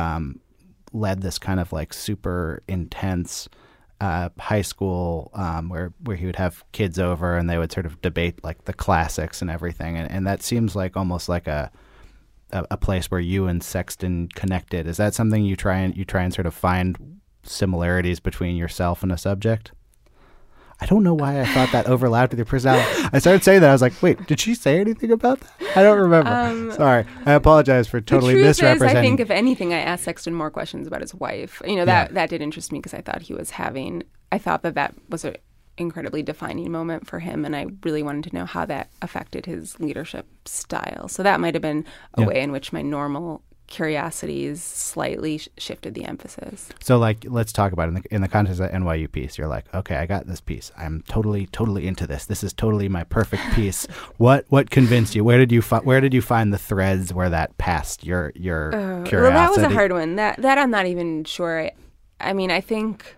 [SPEAKER 5] led this kind of like super intense high school where he would have kids over and they would sort of debate like the classics and everything. And that seems like almost like a place where you and Sexton connected. Is that something you try and sort of find similarities between yourself and a subject? I don't know why I thought that overlapped with your personality. I started saying that. I was like, wait, did she say anything about that? I don't remember. Sorry. I apologize for totally misrepresenting.
[SPEAKER 6] The truth is, I think, if anything, I asked Sexton more questions about his wife. That did interest me because I thought that was an incredibly defining moment for him, and I really wanted to know how that affected his leadership style. So that might have been a way in which my normal curiosities slightly shifted the emphasis.
[SPEAKER 5] So, like, let's talk about it in the context of the NYU piece. You're like, okay, I got this piece. I'm totally into this. This is totally my perfect piece. What convinced you? Where did you find the threads where that passed your curiosity?
[SPEAKER 6] Well, that was a hard one. That I'm not even sure. I mean, I think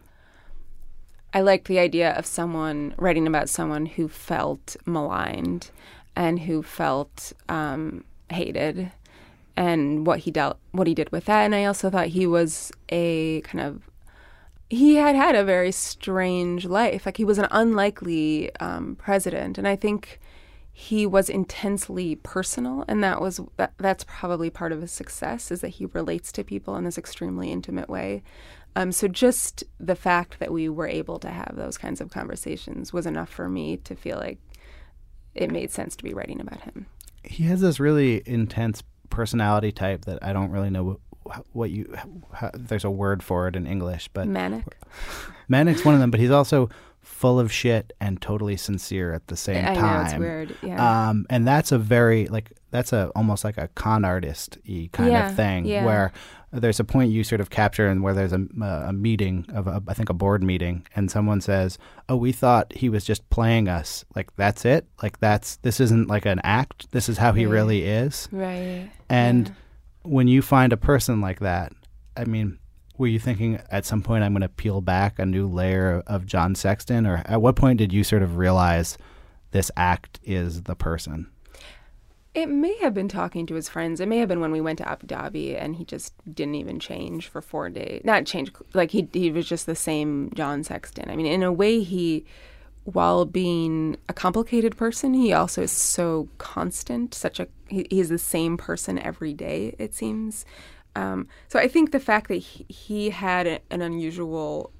[SPEAKER 6] I liked the idea of someone writing about someone who felt maligned and who felt hated, and what he did with that. And I also thought he was he had a very strange life. Like, he was an unlikely president, and I think he was intensely personal, and that's probably part of his success, is that he relates to people in this extremely intimate way. So just the fact that we were able to have those kinds of conversations was enough for me to feel like it made sense to be writing about him.
[SPEAKER 5] He has this really intense personality type that I don't really know there's a word for it in English, but Manic's one of them, but he's also full of shit and totally sincere at the same time.
[SPEAKER 6] I know, it's weird. Yeah.
[SPEAKER 5] And that's almost like a con artist-y kind of thing, where there's a point you sort of capture and where there's a meeting I think a board meeting, and someone says, "Oh, we thought he was just playing us. Like, that's it. Like, this isn't like an act. This is how he really is."
[SPEAKER 6] Right.
[SPEAKER 5] And when you find a person like that, I mean, were you thinking at some point, I'm going to peel back a new layer of John Sexton? Or at what point did you sort of realize this act is the person?
[SPEAKER 6] It may have been talking to his friends. It may have been when we went to Abu Dhabi and he just didn't even change for 4 days. Not change, like he was just the same John Sexton. I mean, in a way, while being a complicated person, he also is so constant. He's the same person every day, it seems. So I think the fact that he had an unusual,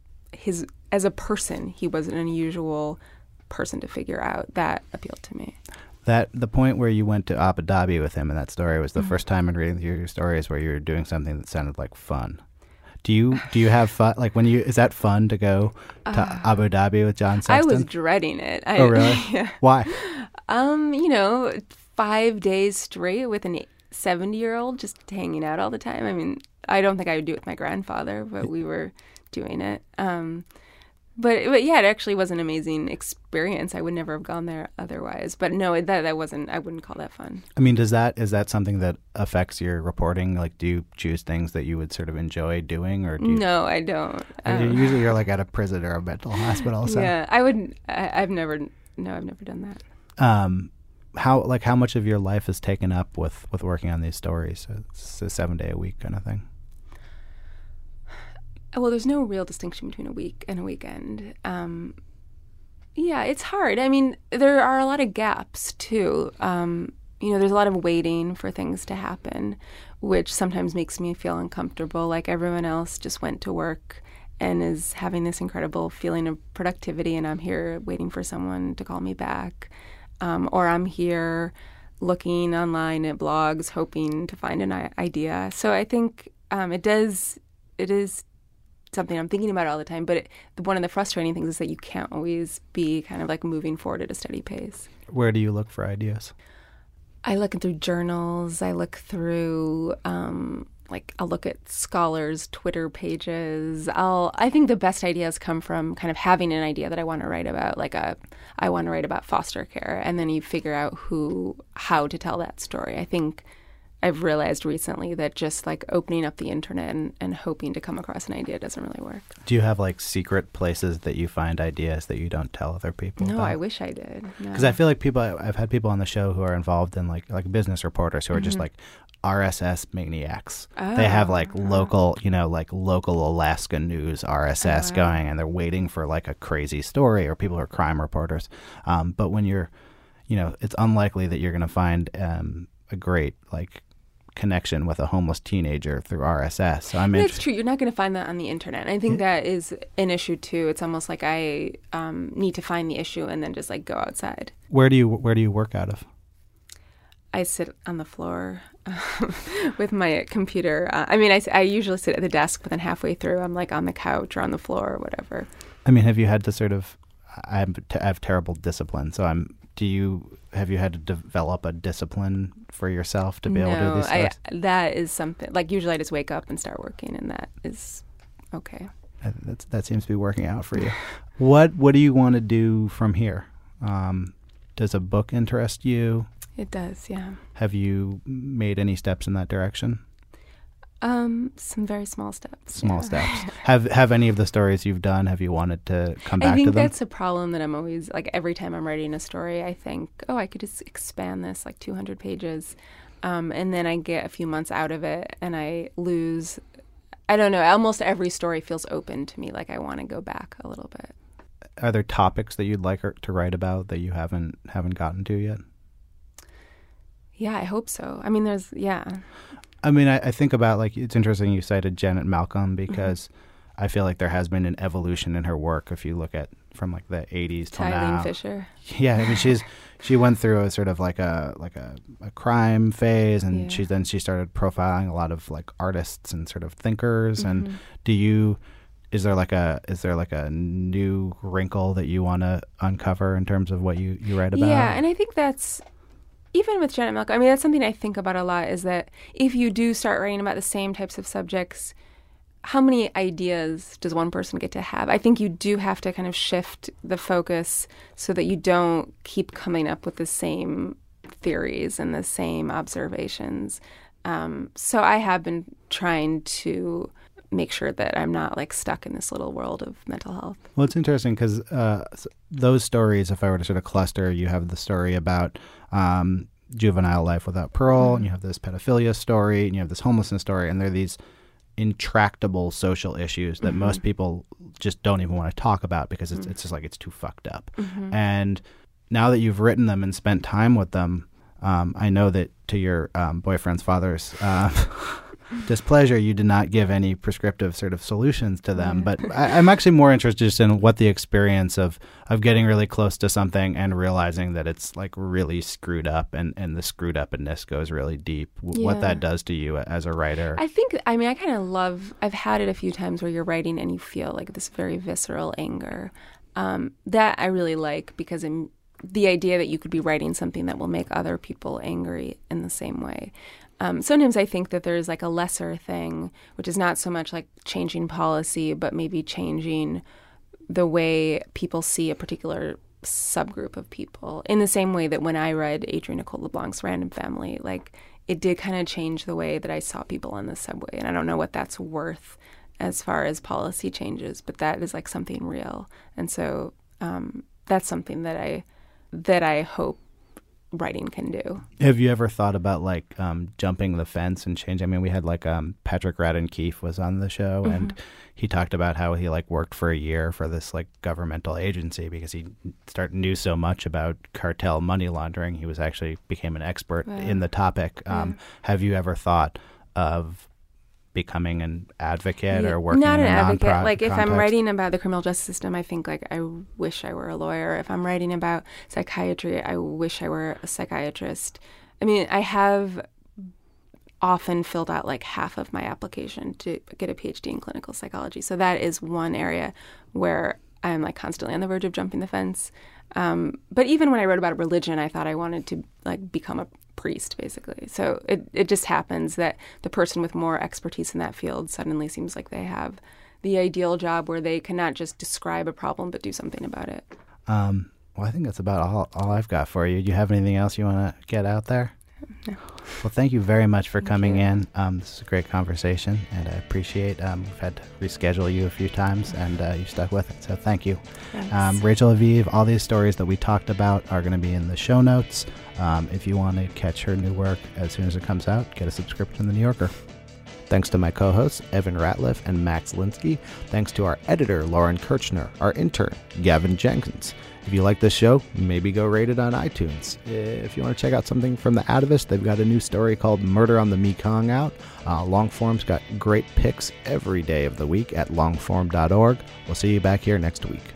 [SPEAKER 6] as a person, he was an unusual person to figure out, that appealed to me.
[SPEAKER 5] The point where you went to Abu Dhabi with him in that story was the first time in reading your stories where you were doing something that sounded like fun. Do you have fun? Like, is that fun to go to Abu Dhabi with John Sexton?
[SPEAKER 6] I was dreading it.
[SPEAKER 5] Oh, really?
[SPEAKER 6] Yeah.
[SPEAKER 5] Why?
[SPEAKER 6] 5 days straight with an 70-year-old just hanging out all the time. I mean, I don't think I would do it with my grandfather, but we were doing it. But yeah, it actually was an amazing experience. I would never have gone there otherwise. But no, that wasn't. I wouldn't call that fun.
[SPEAKER 5] I mean, is that something that affects your reporting? Like, do you choose things that you would sort of enjoy doing, or do you?
[SPEAKER 6] No, I don't.
[SPEAKER 5] Usually, you're like at a prison or a mental hospital. So.
[SPEAKER 6] Yeah, I wouldn't. I've never done that.
[SPEAKER 5] How much of your life is taken up with working on these stories? It's a 7-day-a-week kind of thing.
[SPEAKER 6] Well, there's no real distinction between a week and a weekend. Yeah, it's hard. I mean, there are a lot of gaps, too. There's a lot of waiting for things to happen, which sometimes makes me feel uncomfortable. Like, everyone else just went to work and is having this incredible feeling of productivity, and I'm here waiting for someone to call me back. Or I'm here looking online at blogs, hoping to find an idea. So I think it is something I'm thinking about all the time. But one of the frustrating things is that you can't always be kind of like moving forward at a steady pace.
[SPEAKER 5] Where do you look for ideas?
[SPEAKER 6] I look through journals. I look through I'll look at scholars' Twitter pages. I think the best ideas come from kind of having an idea that I want to write about. I want to write about foster care, and then you figure out how to tell that story. I think I've realized recently that just like opening up the internet and hoping to come across an idea doesn't really work.
[SPEAKER 5] Do you have like secret places that you find ideas that you don't tell other people
[SPEAKER 6] No,
[SPEAKER 5] about?
[SPEAKER 6] I wish I did.
[SPEAKER 5] Because I feel like I've had people on the show who are involved in like business reporters who are just like RSS maniacs. They have like local Alaska news RSS going, and they're waiting for like a crazy story, or people who are crime reporters. But when you're, it's unlikely that you're going to find a great like connection with a homeless teenager through RSS. So
[SPEAKER 6] That's true. You're not going to find that on the internet. And I think that is an issue too. It's almost like I need to find the issue and then just like go outside.
[SPEAKER 5] Where do you work out of?
[SPEAKER 6] I sit on the floor with my computer. I usually sit at the desk, but then halfway through I'm like on the couch or on the floor or whatever.
[SPEAKER 5] I mean, have you had to sort of? I have terrible discipline, so have you had to develop a discipline for yourself to be able to do these things?
[SPEAKER 6] That is something, like usually I just wake up and start working, and that is okay.
[SPEAKER 5] That seems to be working out for you. What do you want to do from here? Does a book interest you?
[SPEAKER 6] It does, yeah.
[SPEAKER 5] Have you made any steps in that direction?
[SPEAKER 6] Some very small steps.
[SPEAKER 5] Small steps. Have any of the stories you've done, have you wanted to come back to them?
[SPEAKER 6] I think that's a problem that I'm always, like every time I'm writing a story, I think, I could just expand this like 200 pages. And then I get a few months out of it and I lose, I don't know, almost every story feels open to me. Like I want to go back a little bit.
[SPEAKER 5] Are there topics that you'd like to write about that you haven't gotten to yet?
[SPEAKER 6] Yeah, I hope so. I mean,
[SPEAKER 5] I think about, like, it's interesting you cited Janet Malcolm because I feel like there has been an evolution in her work if you look at from like the 80s till now.
[SPEAKER 6] Eileen Fisher.
[SPEAKER 5] Yeah, I mean she went through a sort of like a crime phase, and she started profiling a lot of like artists and sort of thinkers. And is there like a new wrinkle that you want to uncover in terms of what you write about?
[SPEAKER 6] Yeah, and I think that's even with Janet Malcolm, I mean, that's something I think about a lot, is that if you do start writing about the same types of subjects, how many ideas does one person get to have? I think you do have to kind of shift the focus so that you don't keep coming up with the same theories and the same observations. So I have been trying to make sure that I'm not like stuck in this little world of mental health.
[SPEAKER 5] Well, it's interesting because those stories, if I were to sort of cluster, you have the story about juvenile life without parole, and you have this pedophilia story, and you have this homelessness story, and there are these intractable social issues that most people just don't even want to talk about because it's just like it's too fucked up. And now that you've written them and spent time with them, I know that to your boyfriend's father's displeasure, you did not give any prescriptive sort of solutions to them. But I'm actually more interested just in what the experience of getting really close to something and realizing that it's like really screwed up and the screwed upness goes really deep. What that does to you as a writer.
[SPEAKER 6] I kind of love, I've had it a few times where you're writing and you feel like this very visceral anger. That I really like, because the idea that you could be writing something that will make other people angry in the same way. Sometimes I think that there's like a lesser thing, which is not so much like changing policy, but maybe changing the way people see a particular subgroup of people. In the same way that when I read Adrienne Nicole LeBlanc's Random Family, like it did kind of change the way that I saw people on the subway. And I don't know what that's worth as far as policy changes, but that is like something real. And so that's something that I hope writing can do.
[SPEAKER 5] Have you ever thought about like jumping the fence and changing? I mean, we had like Patrick Radden Keefe was on the show, and he talked about how he like worked for a year for this like governmental agency because he knew so much about cartel money laundering. He was actually became an expert in the topic. Have you ever thought of becoming an advocate or working
[SPEAKER 6] not
[SPEAKER 5] in
[SPEAKER 6] an
[SPEAKER 5] a
[SPEAKER 6] advocate? Like if
[SPEAKER 5] context?
[SPEAKER 6] I'm writing about the criminal justice system, I think like I wish I were a lawyer. If I'm writing about psychiatry, I wish I were a psychiatrist. I mean, I have often filled out like half of my application to get a PhD in clinical psychology. So that is one area where I'm like constantly on the verge of jumping the fence. But even when I wrote about religion, I thought I wanted to like become a priest, basically. So it just happens that the person with more expertise in that field suddenly seems like they have the ideal job where they can not just describe a problem but do something about it.
[SPEAKER 5] Well, I think that's about all I've got for you. Do you have anything else you want to get out there?
[SPEAKER 6] No.
[SPEAKER 5] Well, thank you very much for coming in. This is a great conversation, and I appreciate we've had to reschedule you a few times, and you stuck with it, so thank you. Rachel Aviv, all these stories that we talked about are going to be in the show notes. If you want to catch her new work as soon as it comes out, get a subscription to The New Yorker. Thanks to my co-hosts, Evan Ratliff and Max Linsky. Thanks to our editor, Lauren Kirchner, our intern, Gavin Jenkins. If you like this show, maybe go rate it on iTunes. If you want to check out something from The Atavist, they've got a new story called Murder on the Mekong out. Longform's got great picks every day of the week at longform.org. We'll see you back here next week.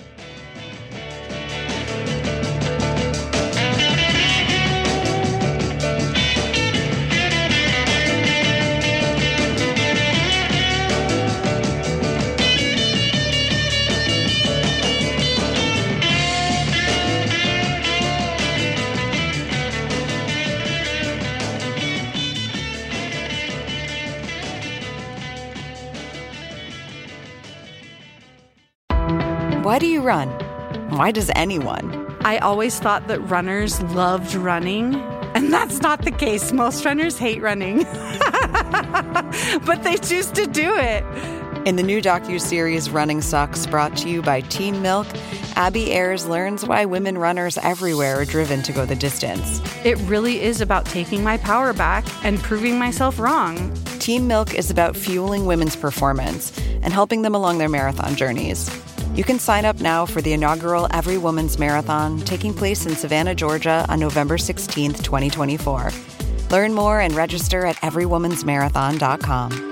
[SPEAKER 7] Why do you run? Why does anyone?
[SPEAKER 8] I always thought that runners loved running, and that's not the case. Most runners hate running, but they choose to do it.
[SPEAKER 7] In the new docuseries Running Sucks, brought to you by Teen Milk, Abby Ayers learns why women runners everywhere are driven to go the distance.
[SPEAKER 8] It really is about taking my power back and proving myself wrong.
[SPEAKER 7] Teen Milk is about fueling women's performance and helping them along their marathon journeys. You can sign up now for the inaugural Every Woman's Marathon taking place in Savannah, Georgia on November 16th, 2024. Learn more and register at everywomansmarathon.com.